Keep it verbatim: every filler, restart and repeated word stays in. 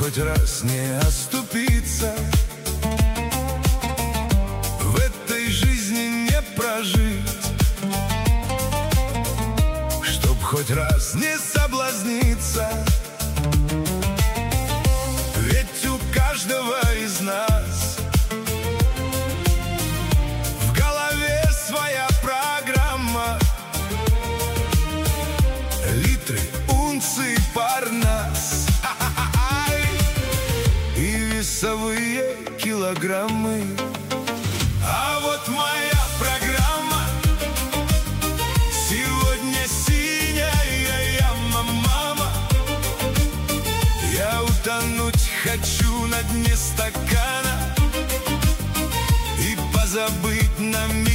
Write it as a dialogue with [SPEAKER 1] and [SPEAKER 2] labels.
[SPEAKER 1] хоть раз не оступиться, в этой жизни не прожить, чтоб хоть раз не соблазниться. Ведь у каждого из нас в голове своя программа. Литры, унции, парнас и весовые килограммы. А вот моя программа сегодня синяя яма, мама. Я утонуть хочу на дне стакана и позабыть на миг